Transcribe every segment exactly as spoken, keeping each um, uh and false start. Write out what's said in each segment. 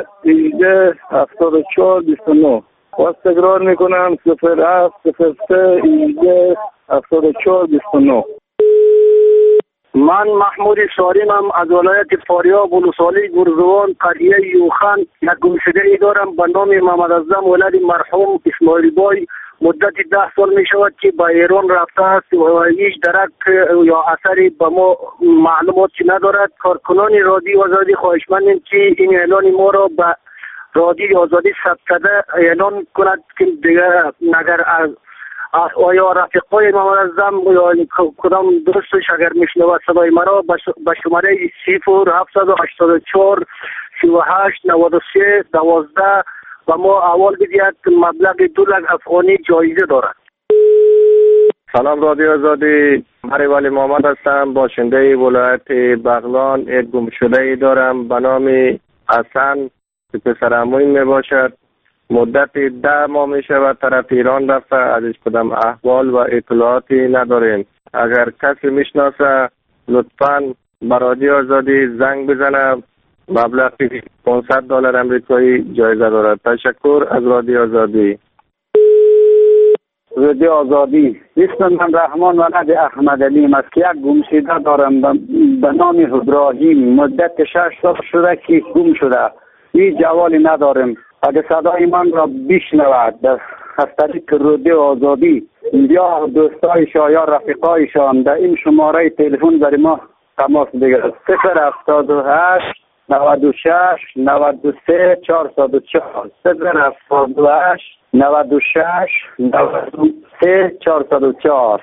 هجده هفتاد و چهار بیست و نه. باز تکرار میکنم صفر هفت صفر سه هجده هفتاد و چهار بیست و نه. من محمود سالمم از ولایت فاریاب ولسوالی گرزوان قریه یوخان. یک گمشده‌ای دارم به نام محمد اعظم ولد مرحوم اسماعیل بای. مدت ده سال می شود که به ایران رفته است و هیچ درک یا اثری به ما معلوماتی ندارد. کارکنان رادیو آزادی خواهشمندیم که این اعلان ما را به رادیو آزادی ثبت کرده اعلان کند که دیگر نگر از آیا رفیقای محمد اعظم یا کدام دوستش اگر میشنود صدای مرا به شماره صفر هفتصد و هشتاد و چهار سی و هشت نود و سه دوازده و ما اول بدید مبلغ دو لک افغانی جایزه دارد. سلام رادیو آزادی، من ولی محمد هستم، باشنده ولایت بغلان. یک گمشده‌ای دارم به نام حسن که پسر عمویم می باشد. مدت ده ماه می شود طرف ایران رفته، ازش کدام احوال و اطلاعاتی نداریم. اگر کسی میشناسه لطفاً به رادیو آزادی زنگ بزنه. مبلغ پانصد دلار امریکایی جایزه دارد. تشکر از رادیو آزادی. رادیو آزادی، اسم من رحمان ولد احمد علیم است که یک گمشده دارم به نام ابراهیم. مدت شش سال شده که گم شده، هیچ جوالی نداریم. اگر صدای من را بشنود از طریق رادیو آزادی یا دوستایشان یا رفیقایشان در این شماره تلفن برای ما تماس بگیرد. صفر هفتاد و هشت نود و شش نود و سه چهارصد و چهار. صفر هفتاد و هشت نود و شش نود و سه چهارصد و چهار.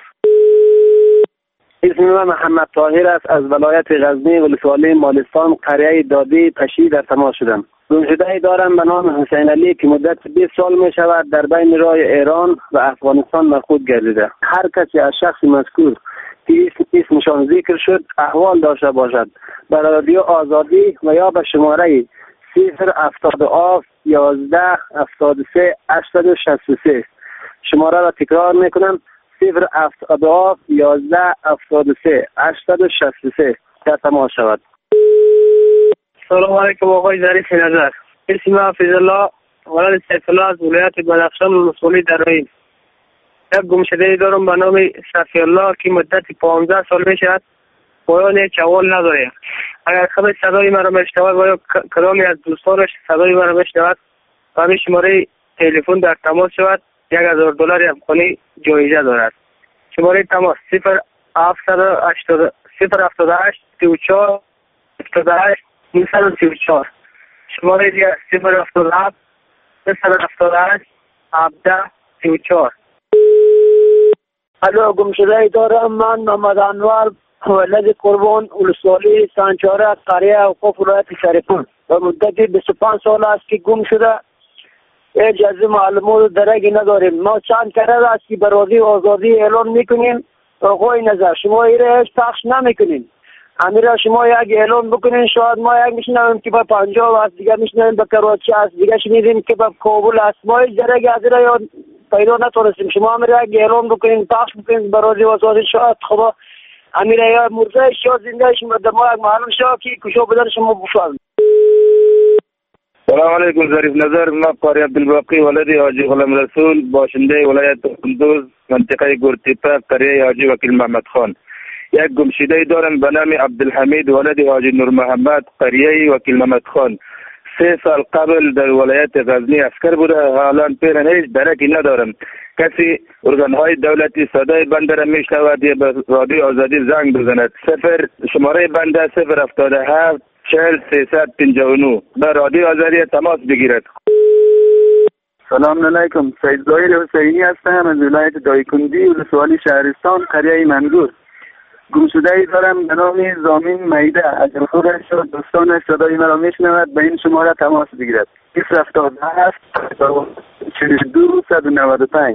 اسم من محمد طاهر است، از ولایت غزنی ولسوالی مالستان قریه دادی پشی در تماس شدم. گمشده‌ای دارم به نام حسین علی که مدت بیست سال می شود در بین راه ایران و افغانستان مفقود گردیده. هر کسی از شخص مذکور که اسم اسمشان ذکر شد احوال داشته باشد به رادیو آزادی و یا به شماره صفر هفتاد و هفت یازده هفتاد و سه هشتصد و شصت و سه. شماره را تکرار میکنم: صفر هفتاد و هفت یازده هفتاد و سه هشتصد و شصت و سه در تماس شود. سلام علیکم آقای ظریف نظر. اسم حافظ الله ولد سیف الله از ولایت بدخشان ولسوالی درایی. یک گمشده‌ای دارم به نام صفی الله که مدت پانزده سال میشد پایان هیچ احوال نداره. اگر خبر صدای مرا میشنود و یا کدامی از دوستانش صدای مرا میشنود و همین شماره تلفن در تماس شود، یک هزار دلار افغانی جایزه دارد. شماره تماس صفر هفتاد و هشت صفر هفتاد و هشت سی و چهار هفتاد و هشت نهصد و سی و چهار. شماره دیگر صفر هفتاد و هفت صفر هفتاد و هشت هفده سی و چهار. الو، گمشده‌ای دارم من محمد انور ولد قربان ولسوالی سنچاره قریه اوقاف ولایت شریفان و مدت بیست و پنج سال است که گم شده. هیچ از معلومات درکی نداریم. ما چند کرده است که به رادیو آزادی اعلان میکنیم. آقای نظر شما ایره هیچ پخش نمیکنیم. امیره شما یک اعلان بکنین، شاید ما یک میشنویم که به پنجاب است، دیگه میشنویم به کراچی است، دیگه شنیدیم که به کابل است. ما هیچ درکی از ایره یا پیدا نتونستیم. شما امیره یک اعلان بکنین، پخش بکنین به رادیو آزادی، شاید خدا امیره یا مرزایش یا زندهش مده ما یک معلوم شد که کشو بدن شما بفرد. سلام علیکم ظریف نظر. من قاری عبدالباقی ولد حاجی غلام رسول، باشنده ولایت قندوز منطقه گورتیپا قریه حاجی وکیل محمد خان. یک گمشده‌ای دارم به نام عبدالحمید ولد حاجی نور محمد قریه وکیل محمد خان. سه سال قبل در ولایت غزنی عسکر بوده، حالا پیرن هیچ درکی ندارم. کسی ارگانهای دولتی صدای بنده را میشنود یا به رادیو آزادی زنگ بزند. صفر شماره بنده صفر هفتاد و هفت چهل سیصد پنجاه و نه به رادیو آزادی تماس بگیرد. سلام علیکم، سید ظاهر حسینی هستم از ولایت دایکندی ولسوالی شهرستان قریه منگور. گمشده‌ای دارم به نام زامین میده. اگر خودش و دوستانش صدای مرا میشنود به این شماره تماس بگیرد. صفر هفتاد و هفت چهل و دو صد و نود و پنج.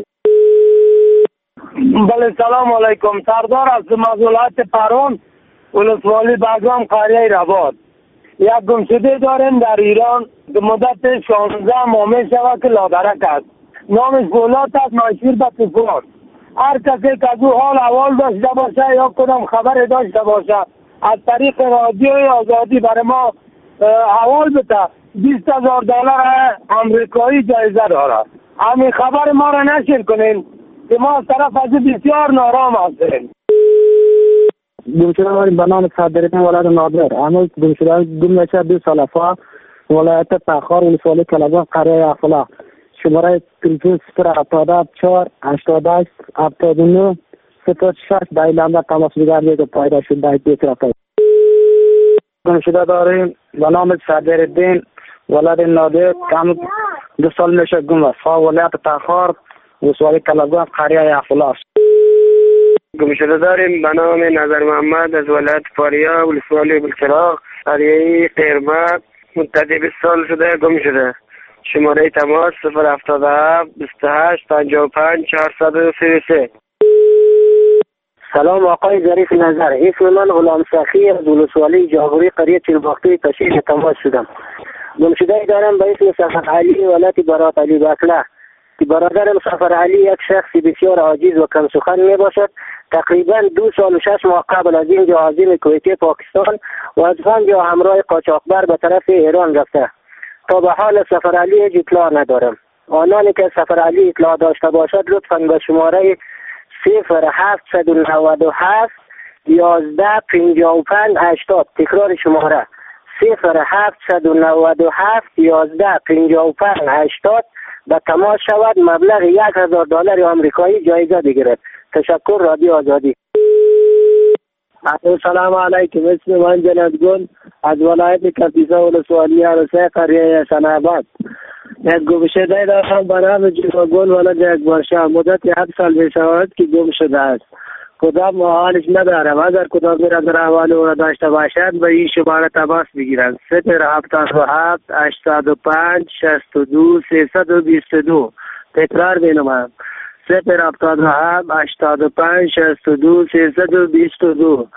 بله سلام علیکم، سردار هستم از ولایت پرون ولسوالی بغلان قریه رباط. یک گمشده داریم در ایران به مدت شانزده ماه می شود که لادرک است. نامش بولات است، ناشیر به طوفان. هر کسی که از او حال احوال داشته باشه یا کدام خبر داشته باشه از طریق رادیوی آزادی برای ما احوال بده بیست هزار دلار آمریکایی جایزه داره. همین خبر ما را نشر کنین که ما از طرف از بسیار نارام هستیم. گمشده به نام صدرالدین ولد نادر. هنوز گمشده گم نشه دو سال فا ولایت تخار ولسوالی کلباس قریه افلا. شماره تلفن صفر هفتاد چهار هشتاد هشت هفتاد و نه صفر شش دایلنده تماس بگیرید که پایدا شد در بیت رفت. گمشده داریم به نام صدرالدین ولد نادر کم دو سال میشه گم است. فا ولایت تخار ولسوالی کلباس قریه افلا. گمشده داریم به نام نظر محمد از ولایت فاریا ولسوالی بلچراغ قریه قرمه مدت بیست سال شده گم شده. شماره تماس صفر هفتاد و هفت بیست و هشت پنجاه و پنج چهارصد و سی و سه. سلام آقای ظریف نظر. اسم من غلام سخی از ولسوالی جاغوری قریه چلباختی تشریف تماس شدم. گمشده دارم به اسم سفر علی ولایت برات علی باکلا که برادرم سفر علی یک شخص بسیار عاجز و کم سخن می باشد. تقریبا دو سال و شش ماه قبل از اینجا عازم کویت پاکستان و از آنجا همراه قاچاقبر به طرف ایران رفته. تا به حال سفر علی هیچ اطلاع ندارم. آنانی که سفر علی اطلاع داشته باشد لطفاً به شماره صفر هفت نود و هفت یازده پنجاه و پنج هشتاد تکرار شماره صفر هفت نود و هفت یازده پنجاه و پنج هشتاد به تماس شود. مبلغ یک هزار دلار آمریکایی جایزه بگیرد. تشکر. رادیو آزادی. سلام علیکم. اسم من جنت گل از ولایت کپیسا ولسوالی عروسه قریه سناباد. یک گمشده دارم به نام جیفا گل ولد یک برشا. مدت یک سال می شود که گم شده است. کدام حالش ندارم. اگر کدام برادر احوال او را داشته باشد به این شماره تماس بگیرند. صفر هفتاد و هفت هشتاد و پنج شصت و دو سیصد و بیست و دو. تکرار بینم صفر هفتاد و هفت هشتاد و پنج شصت و دو سیصد و بیست و دو.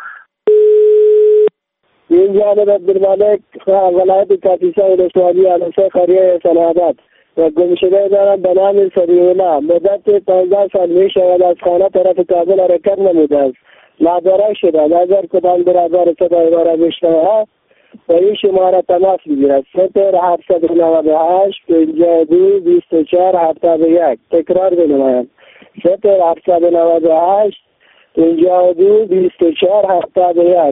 این جانب عبدالملک ولایت کپیسا ولسوالی عروسه قریه سناباد. و گمشده دارم به نام سریولا. مدت پانزده سال می شود از خانه طرف کابل حرکت نموده است. لاجرم شده. اگر کدام برادر صدای ما را بشنوه و این شماره تماس بگیرد. صفر هفت نود و هشت پنجاه و دو بیست و چهار هفتاد و یک. تکرار بنمایم صفر هفت نود و هشت پنجاه و دو بیست و چهار هفتاد و یک.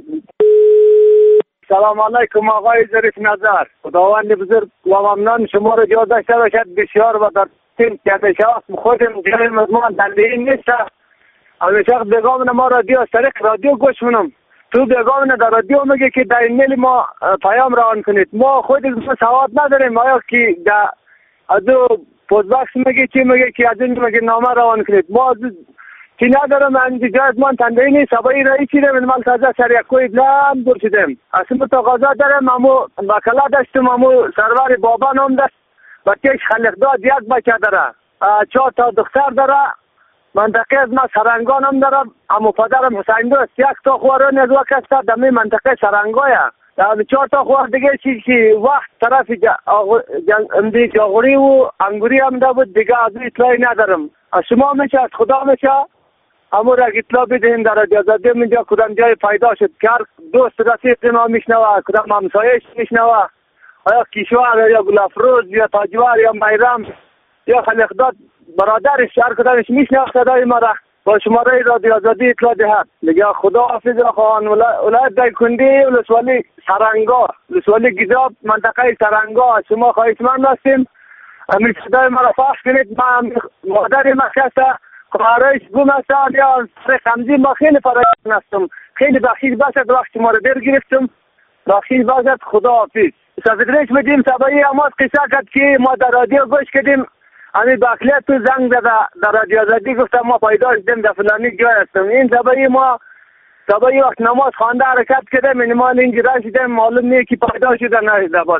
سلام علیکم آقای ظریف نظر. خداوند بزرگ و ممنون شما را جا داشته باشد بسیار و در تیم کرده شخص خودم جای مضمون تندهی نیست. همیشه بگامن ما رادیو از طریق رادیو گوش منم. تو بگامن در رادیو میگه که در ایمیل ما پیام روان کنید. ما خود سواد نداریم. آیا که در از پوز باکس میگه چی میگه که از این میگه نامه روان کنید. ما چی ندارم. من دیگه از من تندهی نیست. سبایی رئیسی دارم. من تازه سر یک کوی بلند دور شدم. اصلا تقاضا دارم. امو بکلا داشتم. امو سرور بابا نام داشت. بچهش خلق داد یک بچه داره. چهار تا دختر داره. منطقه از ما سرنگان هم دارم. امو پدرم حسین دوست یک تا خواران از وقت است دمی منطقه سرنگایه. چهار تا خوار دیگه چی که وقت طرف امدی جاغوری و انگوری هم ده بود دیگه از اطلاعی ندارم. از شما میشه از خدا میشه امو را اطلاع بدهیم در رادیو آزادی منجا کدام جای پیدا شد که هر دوست رسید ما میشنوه کدام همسایش میشنوه. آیا کیشوار یا گلافروز یا تاجوار یا میرم یا خلقداد برادرش هر کدامش میشنوه صدای ما را با شماره رادیو آزادی اطلاع دهد. میگه خدا حافظ آقایان. ولایت دایکندی ولسوالی سرنگا ولسوالی گیزاب منطقه سرنگا شما خواهشمند هستیم. امیر صدای ما را پخش کنید. ما مادر ما کسته خواهرش گم هستم یا سر خمزی ما خیلی پرایشان هستم. خیلی بخیل باشد وقت ما را دیر گرفتم. بخیل باشد. خدا حافظ. سفیدریش بدیم سبایی اماد قصه کرد که ما در رادیو گوش کردیم. امی باکلیت تو زنگ زده در رادیو آزادی گفتم ما پیدا شدیم در فلانی جای هستم. این سبایی ما سبایی وقت نماز خوانده حرکت کرده منیمان اینجا شدیم معلوم نیست که پیدا شده نشده باز.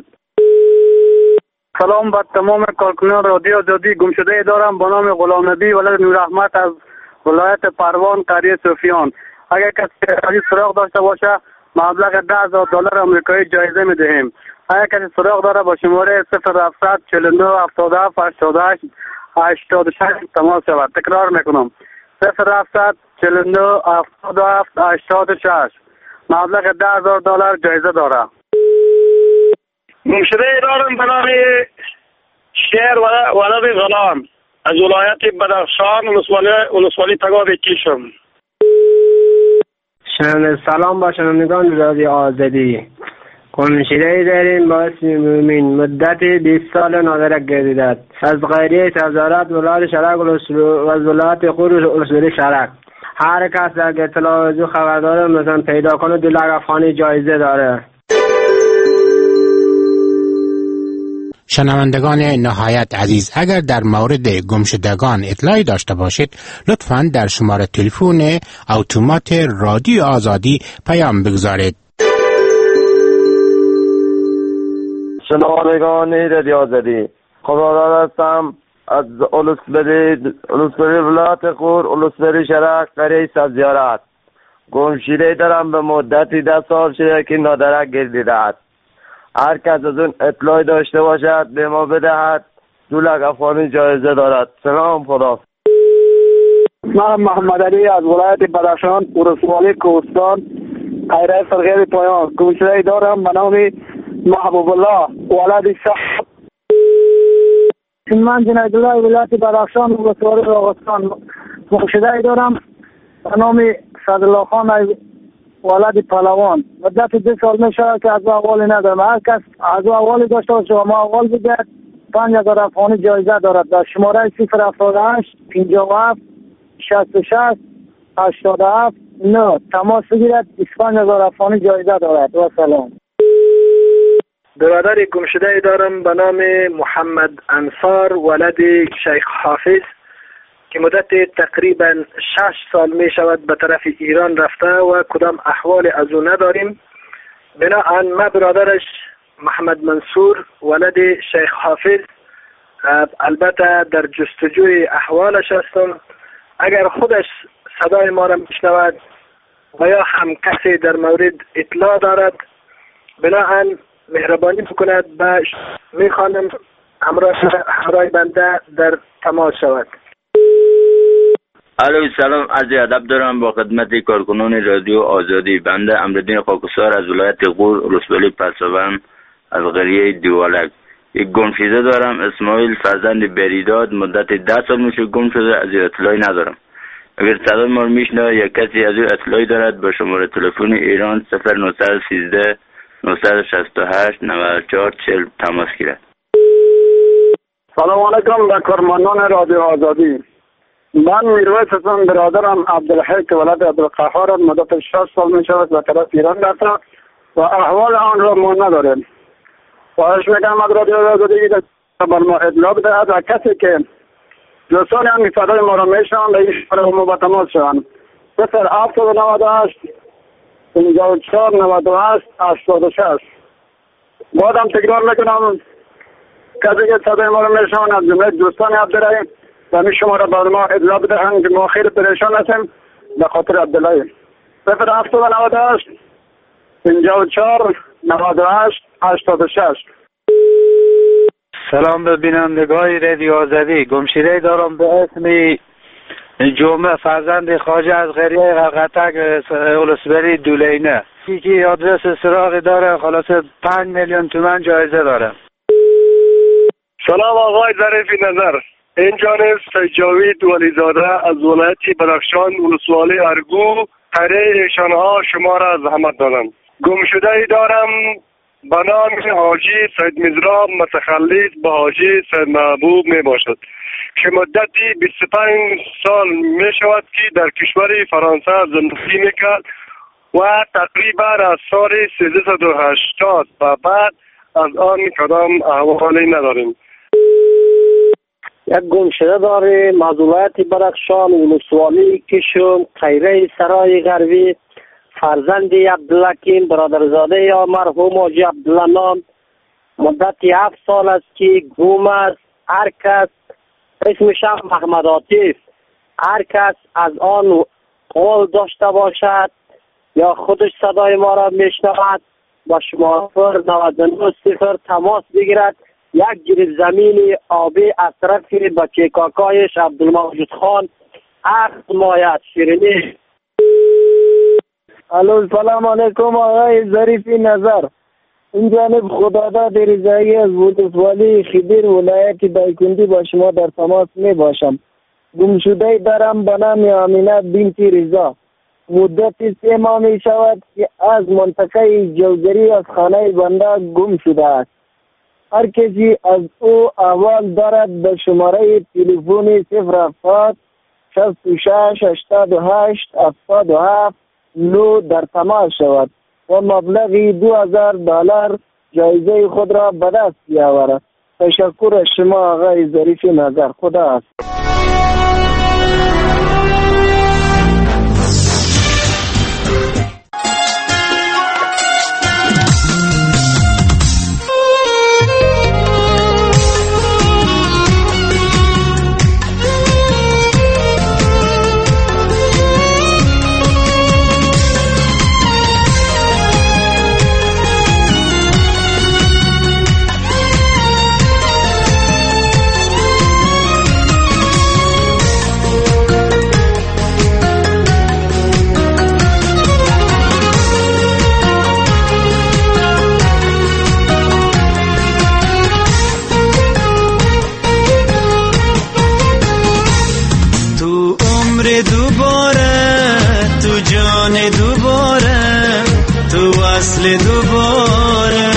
سلام بر تمام کارکنان رادیو آزادی. گمشده دارم به نام غلام نبی ولد نور احمد از ولایت پروان قریه صوفیان. اگر کسی از سراغ داشته باشه مبلغ ده هزار دلار آمریکایی جایزه میدهیم. اگر کسی سراغ داره با شماره صفر هفتصد چهل و نه هفتاد و هفت هشتاد و هشت هشتاد و شش تماس شود. تکرار میکنم صفر هفتصد چهل و نه هفتاد و هفت هشتاد و شش. مبلغ ده هزار دلار جایزه داره. گمشده دارم به نام شیر ولد غلام از ولایت بدخشان ولسوالی تگاب کیشم. سلام با شنوندگان رادیو آزادی. گمشده داریم با اسم مومین مدت بیست سال نادرک گردیدد از غیریه تظاهرات ولایت شرق و از ولایت قور ولسوالی شرق. هر کس در اطلاع از خبر داره مثلا پیدا کنه دو لک افغانی جایزه داره. شنوندگان نهایت عزیز، اگر در مورد گمشدگان اطلاعی داشته باشید لطفاً در شماره تلفن اتومات رادیو آزادی پیام بگذارید. شنوندگان رادیو آزادی، خبردار هستم از ولسوالی ولایت قور ولسوالی شرق قریه سبزیارات. گمشده دارم به مدتی ده سال شده که نادرک گردیده است. هر کس از اون اطلاعی داشته باشد به ما بدهد، دو لک افغانی جایزه دارد. سلام، خدا. من محمد علی از ولایت بدخشان ولسوالی کوهستان قریه سرغیر پایان. گمشده دارم به نام محبوب الله ولد صاحب. من جنید الله ولایت بدخشان ولسوالی راغستان. گمشده دارم به نام صدرالله خان ولد پهلوان. مدت دو سال می شود که از احوالی ندارم. هر کس از احوالی داشته باشه و ما احوال بگرد پنج هزار افغانی جایزه دارد. در شماره صفر هفتاد و هشت پنجاه و هفت شصت و شش هشتاد و هفت نه تماس بگیرد. بیست و پنج هزار افغانی جایزه دارد. و سلام. برادر گمشده دارم به نام محمد انصار ولد شیخ حافظ که مدت تقریبا شش سال می شود به طرف ایران رفته و کدام احوال از او نداریم. بناهن ما برادرش محمد منصور ولد شیخ حافظ البته در جستجوی احوالش هستم. اگر خودش صدای ما را میشنود و یا هم کسی در مورد اطلاع دارد بناهن مهربانی بکند و میخوانم همراه بنده در تماس شود. الو سلام، عرض ادب دارم با خدمت کارکنان رادیو آزادی. بنده امردین خاکسار از ولایت قور ولسوالی پسابند از قریه دیوالک. یک گمشده دارم اسماعیل فرزند بریداد. مدت ده سال میشه گم شده، از اطلاعی ندارم. اگر صدای ما میشنوه یا کسی از او اطلاعی دارد به شماره تلفن ایران صفر نه یک سه نه شش هشت نه چهار چهل تماس گیرد. سلام علیکم به کارمندان رادیو آزادی. من میرویس هستم. برادرم عبدالحی که ولد عبدالقهار مدت شش سال می شود به طرف ایران رفته و احوال آن را ما نداریم. خواهش میکنم از رادیو آزادی بر ما اطلاع بدهد و کسی که دوستان هم صدای ما را میشنوند به این شماره ما به تماس شوند. صفر هفتاد و نود و هشت پنجاه و چهار نود و هشت هشتاد و شش. بازم تکرار میکنم کسی که صدای ما را میشنوند از جمله دوستان عبدالرحیم و می شما را بر ما اطلاع بدهند که ما خیلی پریشان هستیم به خاطر عبدالله. صفر هفتاد و نود و هشت پنجاه و چهار نود و هشت هشتاد و شش. سلام به بینندگان رادیو آزادی. گمشده دارم به اسم جمعه فرزند خواجه از قریه قرقتک ولسوالی دولینه که آدرس سراغی داره. خلاصه پنج میلیون تومان جایزه داره. سلام آقای ظریفی نظر. این جانب سید جاوید ولیزاده از ولایت بدخشان ولسوالی ارگو. قریه ایشانها شما را از زحمت دارم. گمشده ای دارم به نام حاجی سید مزراب متخلص به حاجی سید محبوب می باشد که مدتی بیست و پنج سال می شود که در کشور فرانسه زندگی می کرد و تقریبا از سال سیزده و هشتاد و بعد از آن کدام احوالی نداریم. یک گمشده داریم از ولایت بدخشان ولسوالی کشم قریه سرای غربی. فرزند عبدالحکیم برادرزاده یا مرحوم حاجی عبدالله نام. مدت هفت سال است که گم است. هر کس اسمش هم محمد عاطف، هر کس از آن قول داشته باشد یا خودش صدای ما را میشنود با شما صفر نود و نه صفر تماس بگیرد. یک گریب زمین آبی از طرف بچه کاکایش عبدالموجود خان عقد مایت شیرینی. الو سلام علیکم آقای ظریفی نظر. این جانب خداداد رضایی از ولسوالی خدیر ولایت دایکنی با شما در تماس می باشم. گمشده دارم به نام آمینه بنت رضا. مدت سه ماه می شود که از منطقه جوگری از خانه بنده گم شده است. هر کسی از او احوال دارد به شماره تلفن صفر هفتاد شصت و شش هشتاد و هشت هفتاد و هفت نو در تماس شود و مبلغی دو هزار دلار جایزه خود را به دست بیاورد. تشکر از شما آقای ظریف نظر. خدا حافظ. دوباره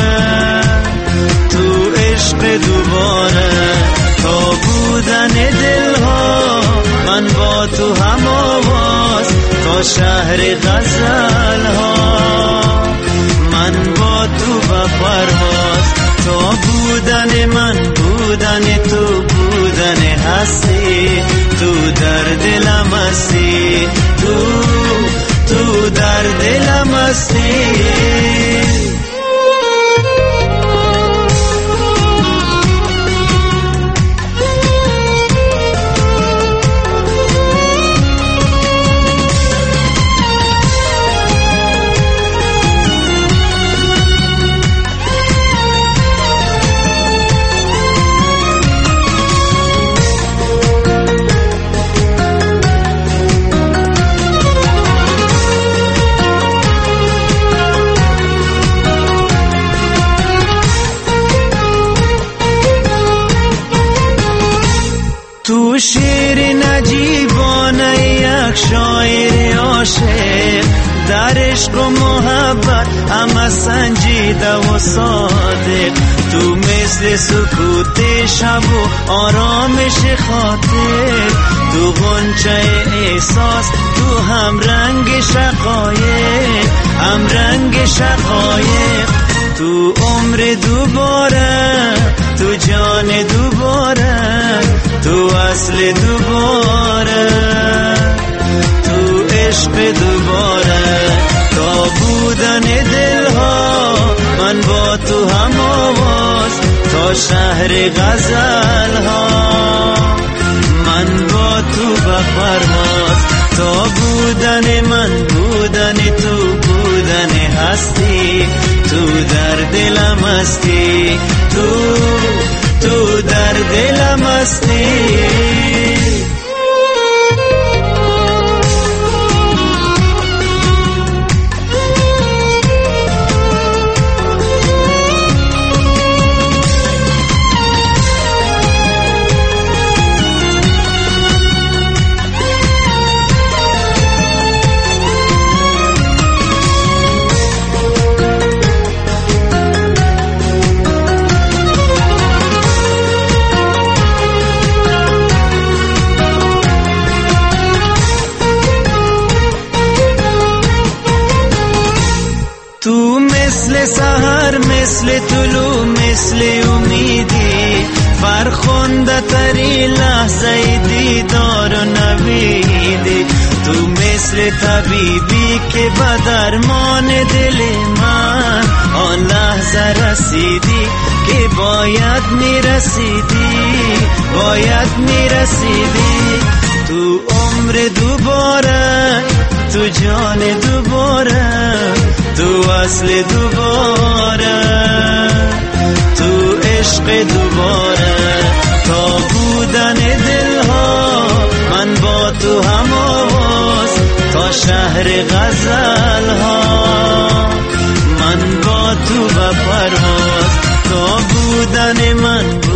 تو عشق دوباره تا بودن دلها من با تو هم آواز تا شهر غزل ها من با تو و پرواز تا بودن من بودن تو بودن هستی تو در دلم هستی تو تو در دلم هستی. تو شیر نجیبانه یک شاعر عاشق در عشق و محبت همه سنجیده و صادق تو مثل سکوت شب و آرامش خاطر تو غنچه احساس تو هم رنگ شقایق هم رنگ شقایق تو عمر دوباره تو جان دوباره تو اصل دوباره تو عشق دوباره تا بودن دلها من با تو هم آواز تا شهر غزل ها من با تو به پرواز تا بودن من بودن تو بودن هستی تو در دلم هستی تو تو در دلم هستی. سحر مثل طلوع مثل امیدی فرخنده تری لحظه دیدار و نویدی تو مثل طبیبی که به درمان دل من آن لحظه رسیدی که باید میرسیدی باید میرسیدی تو عمر دوباره تو جان دوباره تو اصل دوباره تو عشق دوباره تا بودن دلها من با تو هم آواز تا شهر غزل ها من با تو پرواز، تا بودن من